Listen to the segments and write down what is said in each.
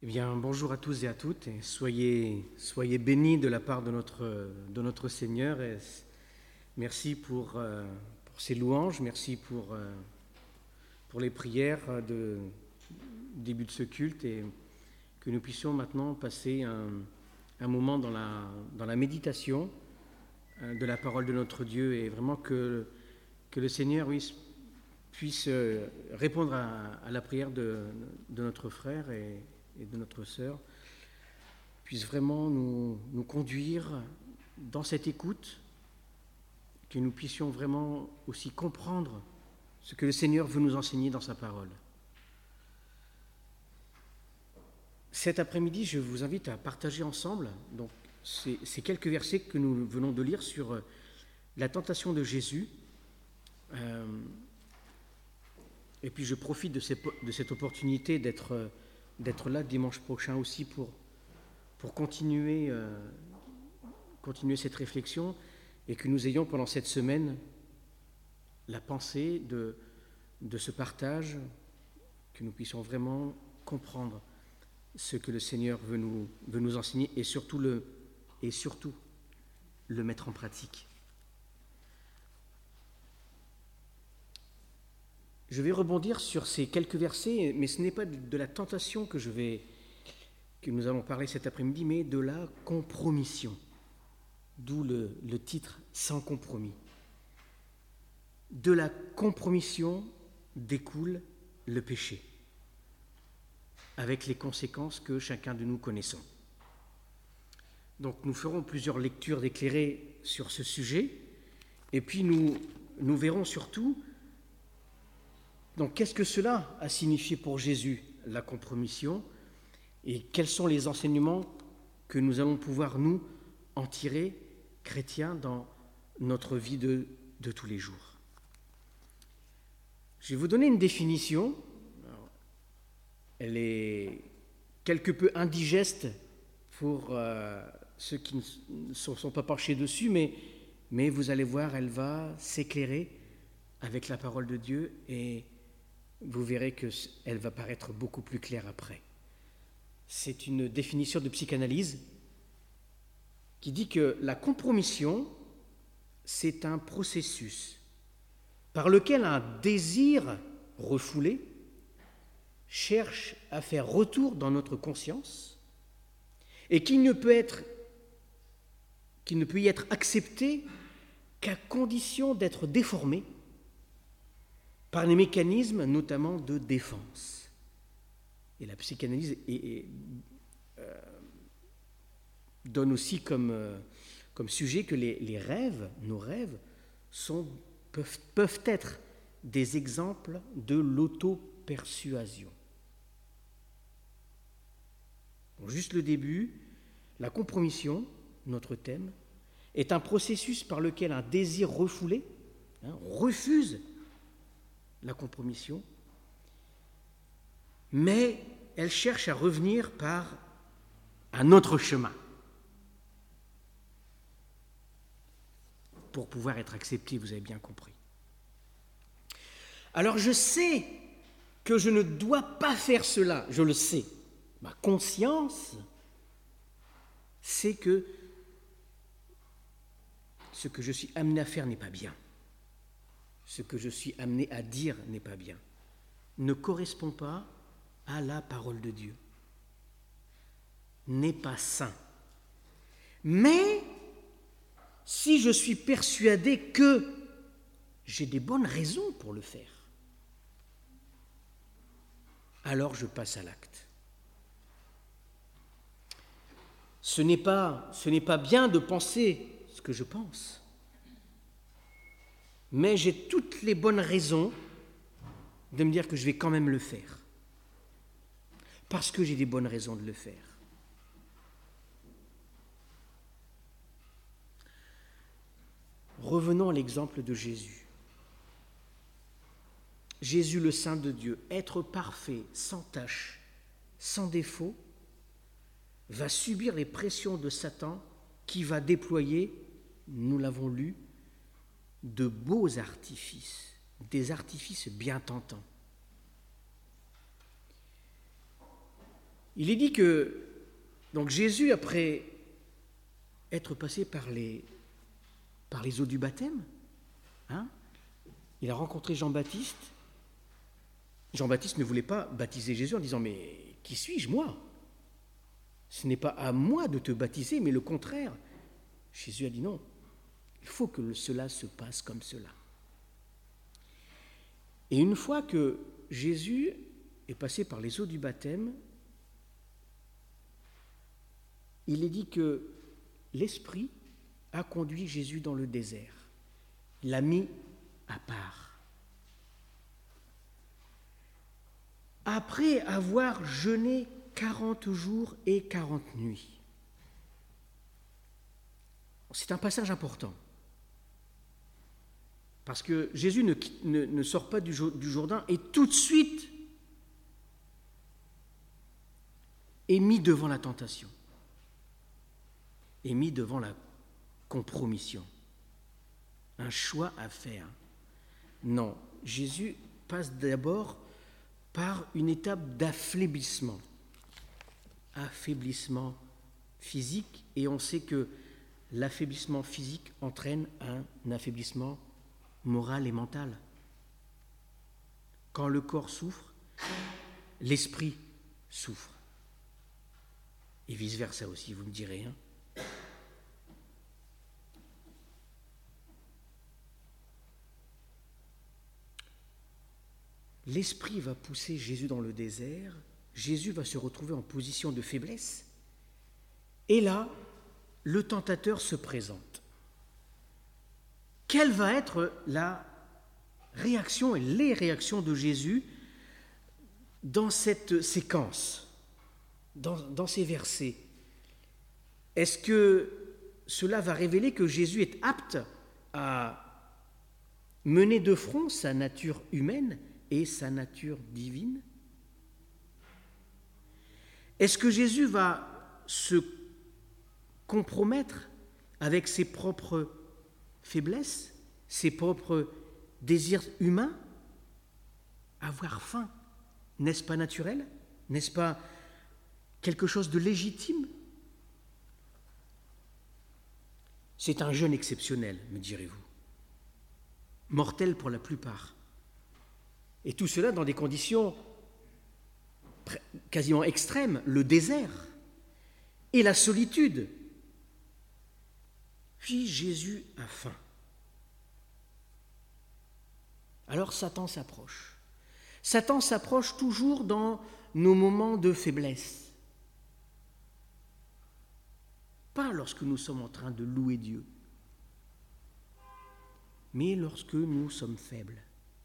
Eh bien, bonjour à tous et à toutes, et soyez bénis de la part de notre Seigneur. Et merci pour ces louanges, merci pour les prières de début de ce culte, et que nous puissions maintenant passer un moment dans la méditation de la parole de notre Dieu, et vraiment que le Seigneur puisse répondre à la prière de notre frère et de notre sœur, puisse vraiment nous conduire dans cette écoute, que nous puissions vraiment aussi comprendre ce que le Seigneur veut nous enseigner dans sa parole. Cet après-midi, je vous invite à partager ensemble donc, ces quelques versets que nous venons de lire sur la tentation de Jésus. Et puis je profite de cette opportunité d'être là dimanche prochain aussi pour continuer cette réflexion, et que nous ayons pendant cette semaine la pensée de ce partage, que nous puissions vraiment comprendre ce que le Seigneur veut nous enseigner, et surtout le mettre en pratique. Je vais rebondir sur ces quelques versets, mais ce n'est pas de la tentation que nous allons parler cet après-midi, mais de la compromission, d'où le titre « Sans compromis ». De la compromission découle le péché, avec les conséquences que chacun de nous connaissons. Donc nous ferons plusieurs lectures éclairées sur ce sujet, et puis nous verrons surtout donc qu'est-ce que cela a signifié pour Jésus, la compromission, et quels sont les enseignements que nous allons pouvoir nous en tirer, chrétiens, dans notre vie de tous les jours. Je vais vous donner une définition. Alors, elle est quelque peu indigeste pour ceux qui ne sont pas penchés dessus, mais vous allez voir, elle va s'éclairer avec la parole de Dieu, et vous verrez qu'elle va paraître beaucoup plus claire après. C'est une définition de psychanalyse qui dit que la compromission, c'est un processus par lequel un désir refoulé cherche à faire retour dans notre conscience, et qui ne peut y être accepté qu'à condition d'être déformé par les mécanismes notamment de défense. Et la psychanalyse donne aussi comme sujet que les rêves, nos rêves, peuvent être des exemples de l'auto-persuasion. Bon, juste le début, la compromission, notre thème, est un processus par lequel un désir refoulé, on refuse la compromission, mais elle cherche à revenir par un autre chemin pour pouvoir être acceptée, vous avez bien compris. Alors je sais que je ne dois pas faire cela, je le sais. Ma conscience sait que ce que je suis amené à faire n'est pas bien. Ce que je suis amené à dire n'est pas bien, ne correspond pas à la parole de Dieu, n'est pas sain. Mais si je suis persuadé que j'ai des bonnes raisons pour le faire, alors je passe à l'acte. Ce n'est pas bien de penser ce que je pense, mais j'ai toutes les bonnes raisons de me dire que je vais quand même le faire, parce que j'ai des bonnes raisons de le faire. Revenons à l'exemple de Jésus. Jésus, le Saint de Dieu, être parfait, sans tache, sans défaut, va subir les pressions de Satan, qui va déployer, nous l'avons lu, de beaux artifices, des artifices bien tentants. Il est dit que donc Jésus, après être passé par les eaux du baptême, il a rencontré Jean-Baptiste. Jean-Baptiste ne voulait pas baptiser Jésus en disant « Mais qui suis-je, moi ? Ce n'est pas à moi de te baptiser, mais le contraire. » Jésus a dit « Non, il faut que cela se passe comme cela. » Et une fois que Jésus est passé par les eaux du baptême, il est dit que l'Esprit a conduit Jésus dans le désert. Il l'a mis à part. Après avoir jeûné 40 jours et 40 nuits. C'est un passage important. Parce que Jésus ne sort pas du Jourdain et tout de suite est mis devant la tentation, est mis devant la compromission. Un choix à faire. Non, Jésus passe d'abord par une étape d'affaiblissement. Affaiblissement physique, et on sait que l'affaiblissement physique entraîne un affaiblissement moral et mental. Quand le corps souffre, l'esprit souffre. Et vice-versa aussi, vous me direz. L'esprit va pousser Jésus dans le désert, Jésus va se retrouver en position de faiblesse, et là, le tentateur se présente. Quelle va être la réaction et les réactions de Jésus dans cette séquence, dans ces versets? Est-ce que cela va révéler que Jésus est apte à mener de front sa nature humaine et sa nature divine? Est-ce que Jésus va se compromettre avec ses propres faiblesses, ses propres désirs humains? Avoir faim, n'est-ce pas naturel? N'est-ce pas quelque chose de légitime? C'est un jeûne exceptionnel, me direz-vous, mortel pour la plupart. Et tout cela dans des conditions quasiment extrêmes, le désert et la solitude. Puis Jésus a faim. Alors Satan s'approche. Satan s'approche toujours dans nos moments de faiblesse. Pas lorsque nous sommes en train de louer Dieu, mais lorsque nous sommes faibles.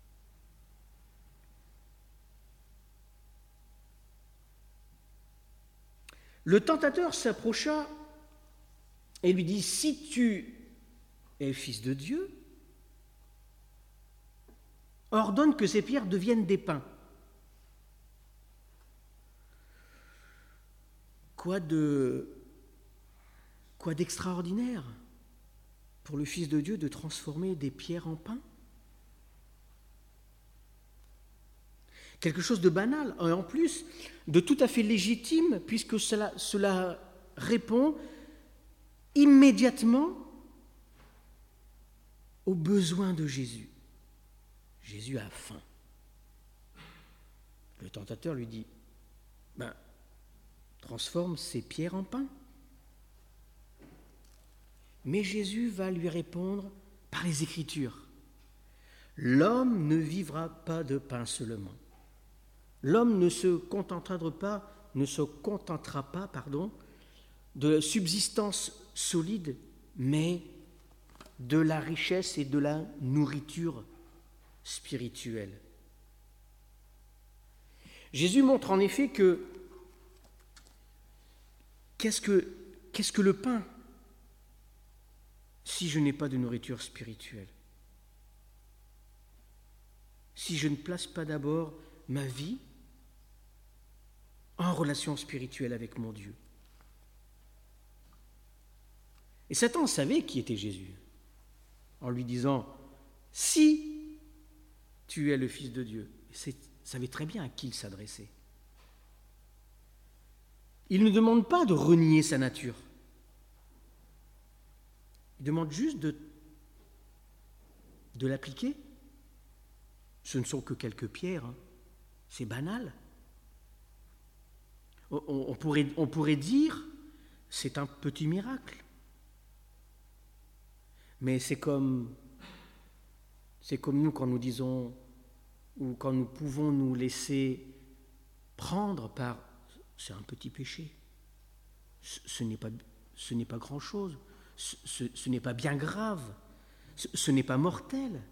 Le tentateur s'approcha et lui dit « Si tu es fils de Dieu, ordonne que ces pierres deviennent des pains. » Quoi d'extraordinaire pour le Fils de Dieu de transformer des pierres en pain? Quelque chose de banal, et en plus de tout à fait légitime, puisque cela répond immédiatement aux besoins de Jésus. Jésus a faim. Le tentateur lui dit, transforme ces pierres en pain. Mais Jésus va lui répondre par les Écritures. L'homme ne vivra pas de pain seulement. L'homme ne se contentera pas, de subsistance solide, mais de la richesse et de la nourriture spirituelle. Jésus montre en effet que qu'est-ce que le pain si je n'ai pas de nourriture spirituelle? Si je ne place pas d'abord ma vie en relation spirituelle avec mon Dieu. Et Satan savait qui était Jésus, en lui disant « Si tu es le Fils de Dieu », il savait très bien à qui il s'adressait. Il ne demande pas de renier sa nature. Il demande juste de l'appliquer. Ce ne sont que quelques pierres, hein. C'est banal. On pourrait dire, c'est un petit miracle. Mais c'est comme nous quand nous disons, ou quand nous pouvons nous laisser prendre par, c'est un petit péché. Ce n'est pas grand-chose. Ce n'est pas bien grave. Ce n'est pas mortel.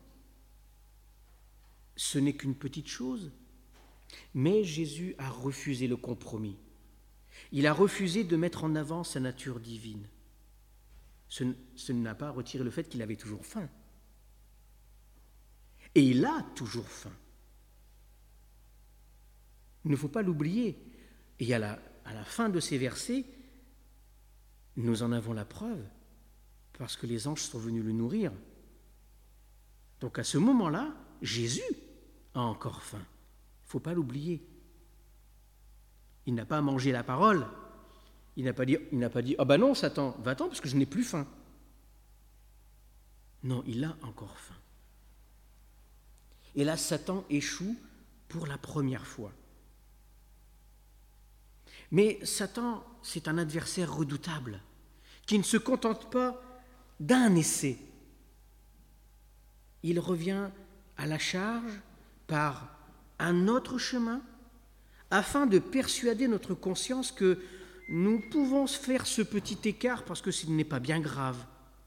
Ce n'est qu'une petite chose. Mais Jésus a refusé le compromis. Il a refusé de mettre en avant sa nature divine. Ce n'a pas retiré le fait qu'il avait toujours faim. Et il a toujours faim. Il ne faut pas l'oublier. Et à la fin de ces versets, nous en avons la preuve, parce que les anges sont venus le nourrir. Donc à ce moment-là, Jésus a encore faim. Il ne faut pas l'oublier. Il n'a pas mangé la parole. Il n'a pas dit « Ah ben non, Satan, va-t'en parce que je n'ai plus faim. » Non, il a encore faim. Et là, Satan échoue pour la première fois. Mais Satan, c'est un adversaire redoutable qui ne se contente pas d'un essai. Il revient à la charge par un autre chemin afin de persuader notre conscience que nous pouvons faire ce petit écart parce que ce n'est pas bien grave.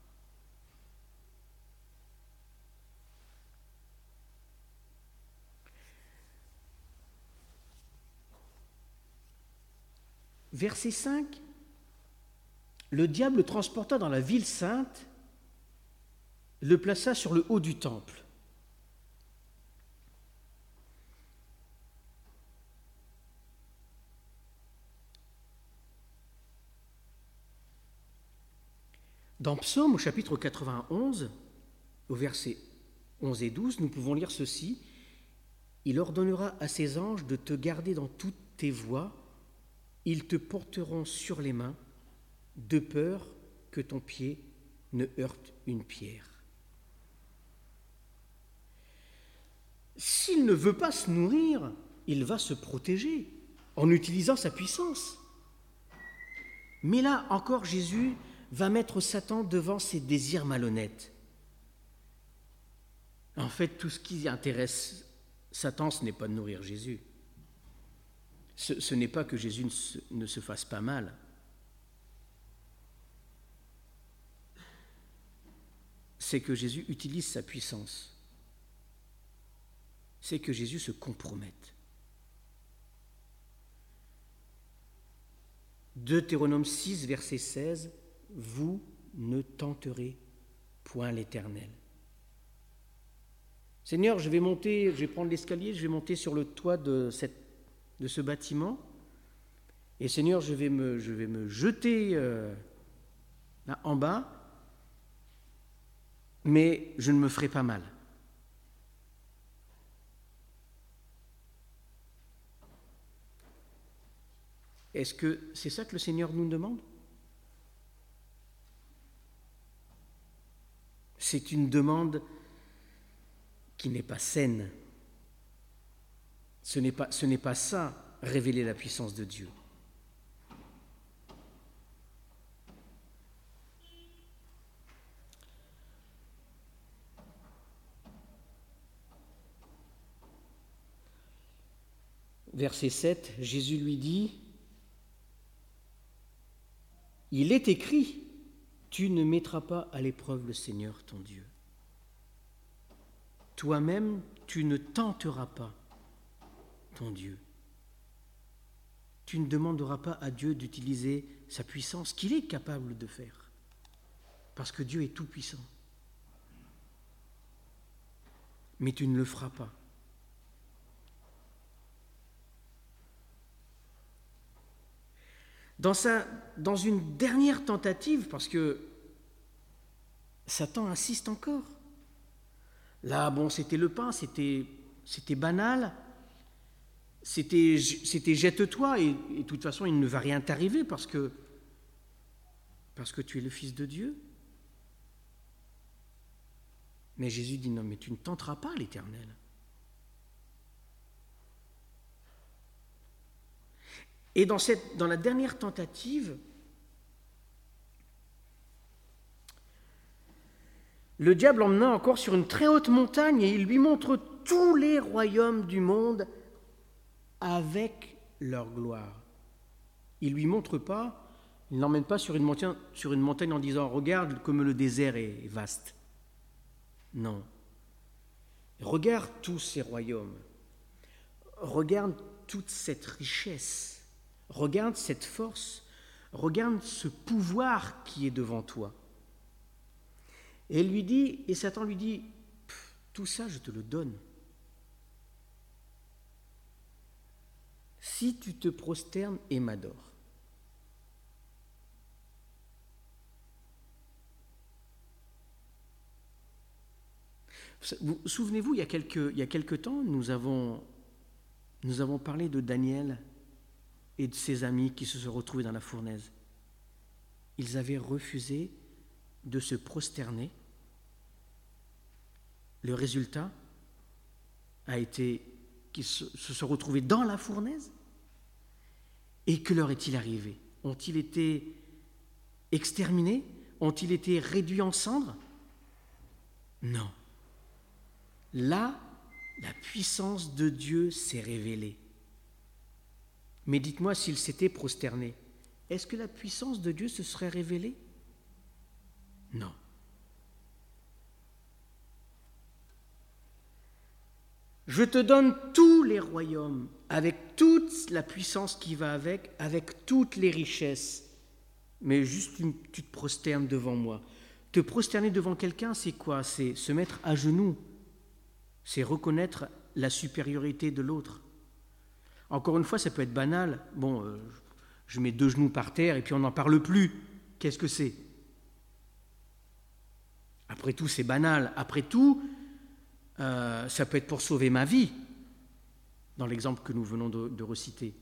Verset 5, le diable le transporta dans la ville sainte, le plaça sur le haut du temple. Dans Psaume, au chapitre 91, au verset 11 et 12, nous pouvons lire ceci. « Il ordonnera à ses anges de te garder dans toutes tes voies, ils te porteront sur les mains, de peur que ton pied ne heurte une pierre. » S'il ne veut pas se nourrir, il va se protéger en utilisant sa puissance. Mais là encore, Jésus va mettre Satan devant ses désirs malhonnêtes. En fait, tout ce qui intéresse Satan, ce n'est pas de nourrir Jésus. Ce n'est pas que Jésus ne se fasse pas mal. C'est que Jésus utilise sa puissance. C'est que Jésus se compromette. Deutéronome 6, verset 16, « Vous ne tenterez point l'Éternel. » Seigneur, je vais prendre l'escalier, je vais monter sur le toit de ce bâtiment, et Seigneur, je vais me jeter là en bas, mais je ne me ferai pas mal. Est-ce que c'est ça que le Seigneur nous demande ? C'est une demande qui n'est pas saine. Ce n'est pas ça, révéler la puissance de Dieu. Verset 7, Jésus lui dit, « Il est écrit, tu ne mettras pas à l'épreuve le Seigneur ton Dieu. Toi-même, tu ne tenteras pas ton Dieu. Tu ne demanderas pas à Dieu d'utiliser sa puissance qu'il est capable de faire, parce que Dieu est tout-puissant. Mais tu ne le feras pas. Dans une dernière tentative, parce que Satan insiste encore. Là, bon, c'était le pain, c'était banal. c'était jette-toi et de toute façon il ne va rien t'arriver parce que tu es le Fils de Dieu. Mais Jésus dit non, mais tu ne tenteras pas l'Éternel. Et dans la dernière tentative, le diable l'emmena encore sur une très haute montagne et il lui montre tous les royaumes du monde avec leur gloire. Il ne lui montre pas, il n'emmène pas sur une montagne en disant « Regarde comme le désert est vaste ». Non. Regarde tous ces royaumes. Regarde toute cette richesse. Regarde cette force. Regarde ce pouvoir qui est devant toi. Et Satan lui dit, tout ça je te le donne. Si tu te prosternes et m'adores. Souvenez-vous, il y a quelque temps, nous avons parlé de Daniel et de ses amis qui se sont retrouvés dans la fournaise. Ils avaient refusé de se prosterner. Le résultat a été qu'ils se sont retrouvés dans la fournaise. Et que leur est-il arrivé? Ont-ils été exterminés? Ont-ils été réduits en cendres? Non. Là, la puissance de Dieu s'est révélée. Mais dites-moi s'ils s'étaient prosternés, est-ce que la puissance de Dieu se serait révélée? Non. Je te donne tous les royaumes, avec toute la puissance qui va avec toutes les richesses. Mais juste tu te prosternes devant moi. Te prosterner devant quelqu'un, c'est quoi? C'est se mettre à genoux. C'est reconnaître la supériorité de l'autre. Encore une fois, ça peut être banal. Bon, je mets 2 genoux par terre et puis on n'en parle plus. Qu'est-ce que c'est? Après tout, c'est banal. Après tout, ça peut être pour sauver ma vie, dans l'exemple que nous venons de reciter.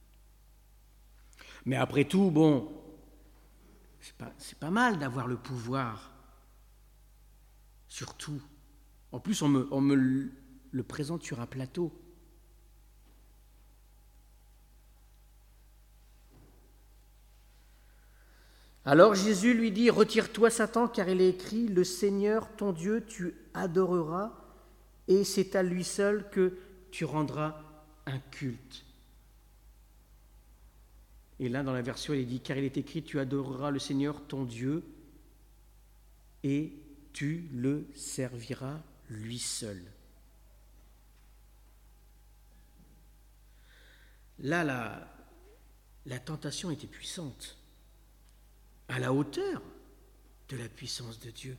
Mais après tout, bon, c'est pas mal d'avoir le pouvoir. Surtout. En plus, on me le présente sur un plateau. Alors Jésus lui dit, « Retire-toi, Satan, car il est écrit, le Seigneur, ton Dieu, tu adoreras, et c'est à lui seul que tu rendras un culte. » Et là, dans la version, il est dit, « Car il est écrit, tu adoreras le Seigneur, ton Dieu, et tu le serviras lui seul. » Là, la tentation était puissante, à la hauteur de la puissance de Dieu.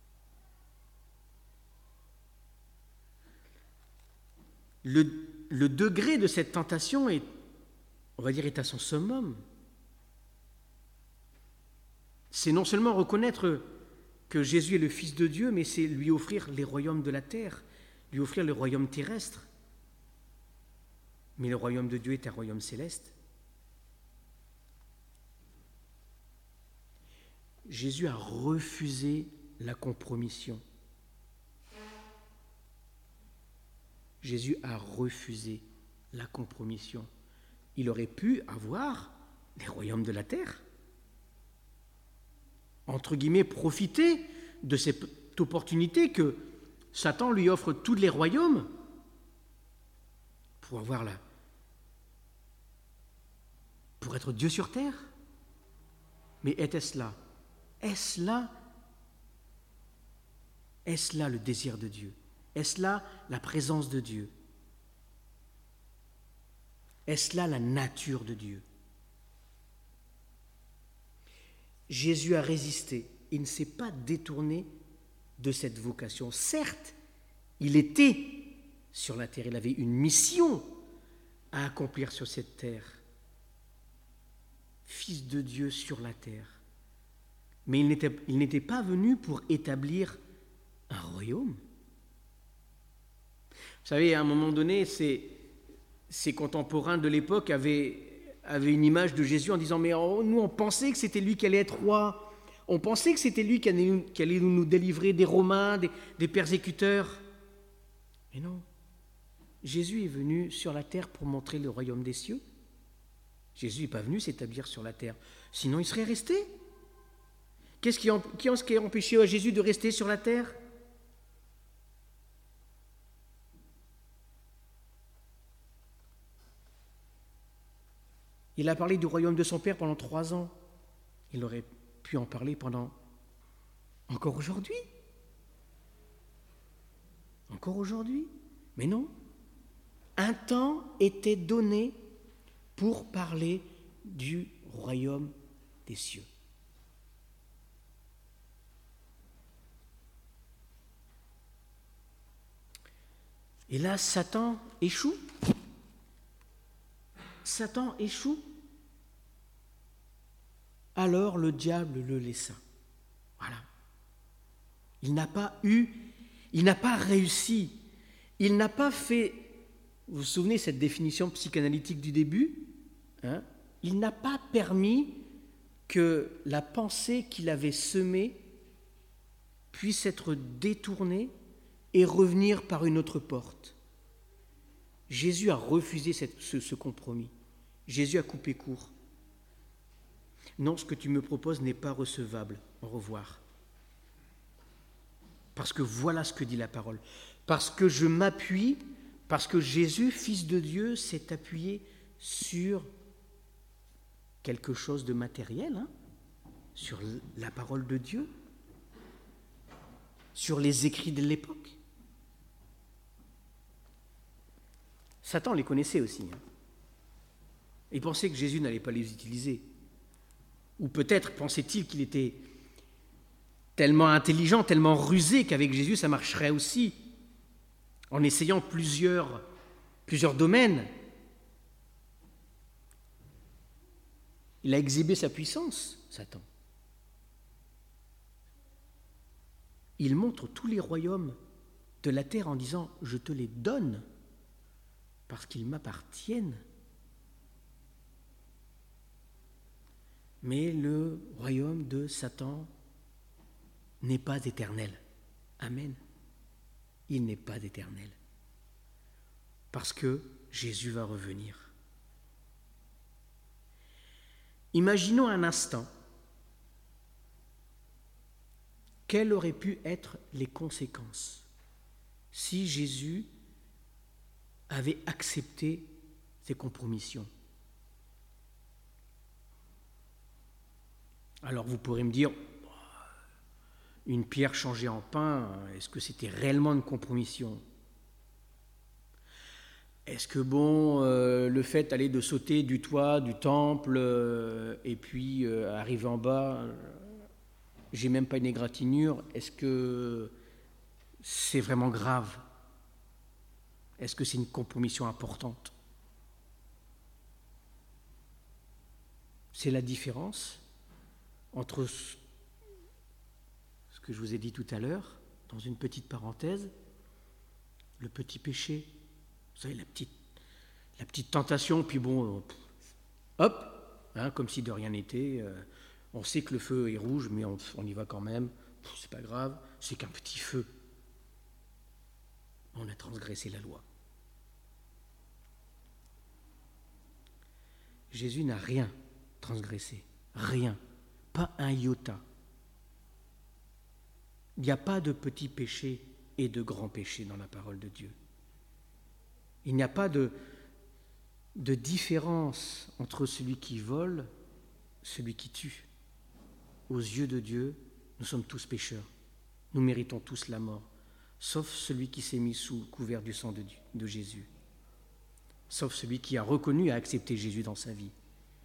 Le degré de cette tentation est à son summum. C'est non seulement reconnaître que Jésus est le Fils de Dieu, mais c'est lui offrir les royaumes de la terre, lui offrir le royaume terrestre. Mais le royaume de Dieu est un royaume céleste. Jésus a refusé la compromission. Jésus a refusé la compromission. Il aurait pu avoir les royaumes de la terre. Entre guillemets, profiter de cette opportunité que Satan lui offre tous les royaumes pour être Dieu sur terre. Mais était-ce là? Est-ce là le désir de Dieu? Est-ce là la présence de Dieu? Est-ce là la nature de Dieu? Jésus a résisté. Il ne s'est pas détourné de cette vocation. Certes, il était sur la terre. Il avait une mission à accomplir sur cette terre. Fils de Dieu sur la terre. Mais il n'était pas venu pour établir un royaume. Vous savez, à un moment donné, ses contemporains de l'époque avaient une image de Jésus en disant « Mais nous, on pensait que c'était lui qui allait être roi. On pensait que c'était lui qui allait nous délivrer des Romains, des persécuteurs. » Mais non, Jésus est venu sur la terre pour montrer le royaume des cieux. Jésus n'est pas venu s'établir sur la terre, sinon il serait resté. Qu'est-ce qui a empêché Jésus de rester sur la terre ? Il a parlé du royaume de son Père pendant 3 ans. Il aurait pu en parler encore aujourd'hui. Encore aujourd'hui. Mais non. Un temps était donné pour parler du royaume des cieux. Et là, Satan échoue. Satan échoue. Alors le diable le laissa. Voilà. Il n'a pas réussi. Il n'a pas fait, vous vous souvenez cette définition psychanalytique du début, hein? Il n'a pas permis que la pensée qu'il avait semée puisse être détournée et revenir par une autre porte. Jésus a refusé ce compromis. Jésus a coupé court. Non, ce que tu me proposes n'est pas recevable. Au revoir. Parce que voilà ce que dit la parole. Parce que parce que Jésus, Fils de Dieu, s'est appuyé sur quelque chose de matériel, hein, sur la parole de Dieu, sur les écrits de l'époque. Satan les connaissait aussi. Hein. Il pensait que Jésus n'allait pas les utiliser. Ou peut-être pensait-il qu'il était tellement intelligent, tellement rusé qu'avec Jésus, ça marcherait aussi, en essayant plusieurs domaines. Il a exhibé sa puissance, Satan. Il montre tous les royaumes de la terre en disant « Je te les donne parce qu'ils m'appartiennent ». Mais le royaume de Satan n'est pas éternel. Amen. Il n'est pas éternel. Parce que Jésus va revenir. Imaginons un instant quelles auraient pu être les conséquences si Jésus avait accepté ces compromissions. Alors vous pourrez me dire, une pierre changée en pain, est-ce que c'était réellement une compromission ? Est-ce que le fait d'aller de sauter du toit du temple et puis arriver en bas, j'ai même pas une égratignure, est-ce que c'est vraiment grave ? Est-ce que c'est une compromission importante ? C'est la différence entre ce que je vous ai dit tout à l'heure, dans une petite parenthèse, le petit péché, vous savez, la petite tentation, puis hop, hein, comme si de rien n'était, on sait que le feu est rouge, mais on y va quand même, c'est pas grave, c'est qu'un petit feu. On a transgressé la loi. Jésus n'a rien transgressé, rien, pas un iota. Il n'y a pas de petits péchés et de grands péchés dans la parole de Dieu. Il n'y a pas de différence entre celui qui vole, celui qui tue. Aux yeux de Dieu, nous sommes tous pécheurs. Nous méritons tous la mort, sauf celui qui s'est mis sous couvert du sang de Jésus, sauf celui qui a reconnu et a accepté Jésus dans sa vie.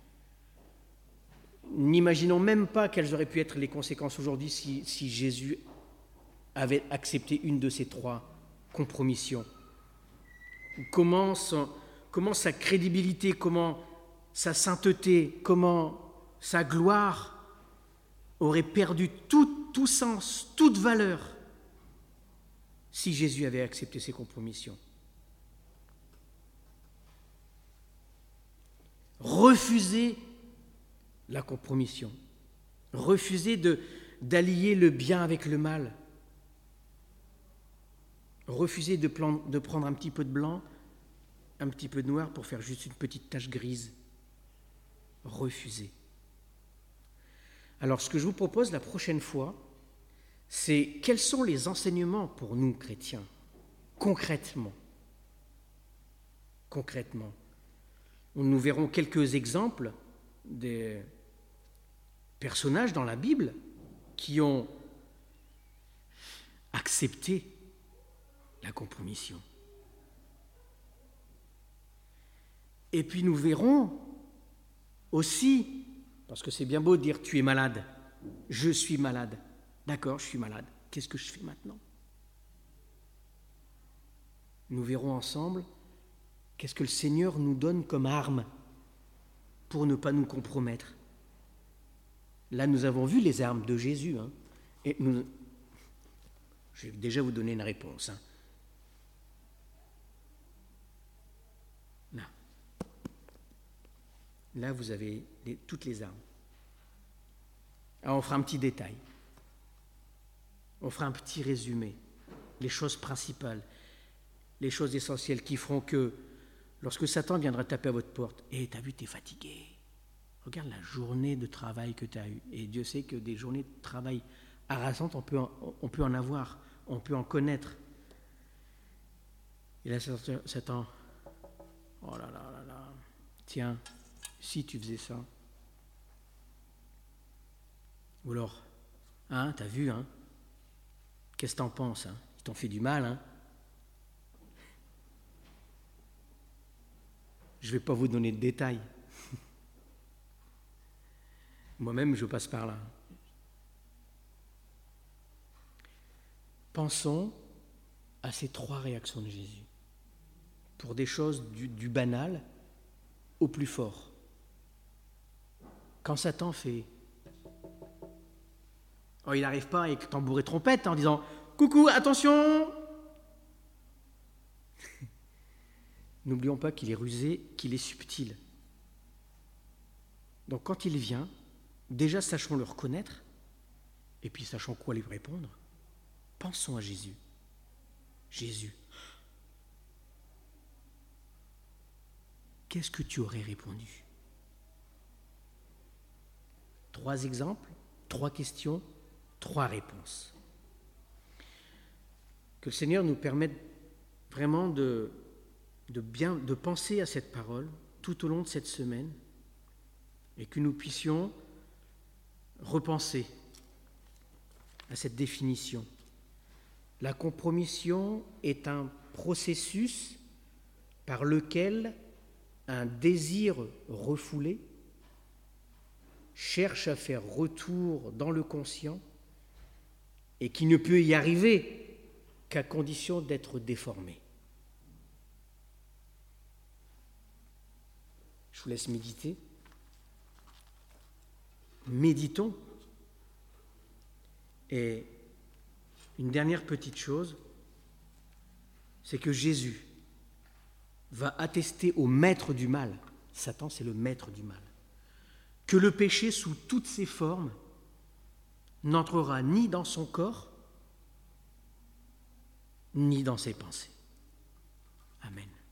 N'imaginons même pas quelles auraient pu être les conséquences aujourd'hui si Jésus avait accepté une de ces 3 compromissions. Comment sa crédibilité, comment sa sainteté, comment sa gloire aurait perdu tout sens, toute valeur si Jésus avait accepté ces compromissions. Refusez la compromission. Refusez d'allier le bien avec le mal. Refusez de prendre un petit peu de blanc, un petit peu de noir pour faire juste une petite tache grise. Refusez. Alors, ce que je vous propose la prochaine fois, c'est quels sont les enseignements pour nous, chrétiens, concrètement. Nous verrons quelques exemples des personnages dans la Bible qui ont accepté la compromission. Et puis nous verrons aussi, parce que c'est bien beau de dire tu es malade, je suis malade, d'accord, je suis malade, qu'est-ce que je fais maintenant? Nous verrons ensemble qu'est-ce que le Seigneur nous donne comme arme pour ne pas nous compromettre. Là, nous avons vu les armes de Jésus. Et je vais déjà vous donner une réponse. Là, vous avez toutes les armes. Alors, on fera un petit détail. On fera un petit résumé. Les choses principales, les choses essentielles qui feront que lorsque Satan viendra taper à votre porte, « t'as vu, t'es fatigué. Regarde la journée de travail que tu as eue. » Et Dieu sait que des journées de travail harassantes, on peut en avoir, on peut en connaître. Et là, Satan, oh là là là là, tiens, si tu faisais ça. Ou alors, t'as vu, qu'est-ce que t'en penses, Ils t'ont fait du mal, Je ne vais pas vous donner de détails. Moi-même, je passe par là. Pensons à ces 3 réactions de Jésus. Pour des choses du banal au plus fort. Quand Satan fait... il n'arrive pas avec tambour et trompette en disant « Coucou, attention !» N'oublions pas qu'il est rusé, qu'il est subtil. Donc quand il vient, déjà sachons le reconnaître, et puis sachons quoi lui répondre. Pensons à Jésus. Jésus, qu'est-ce que tu aurais répondu? 3 exemples, 3 questions, 3 réponses. Que le Seigneur nous permette vraiment de penser à cette parole tout au long de cette semaine et que nous puissions repenser à cette définition. La compromission est un processus par lequel un désir refoulé cherche à faire retour dans le conscient et qui ne peut y arriver qu'à condition d'être déformé. Je vous laisse méditer. Méditons. Et une dernière petite chose, c'est que Jésus va attester au maître du mal, Satan c'est le maître du mal, que le péché sous toutes ses formes n'entrera ni dans son corps, ni dans ses pensées. Amen.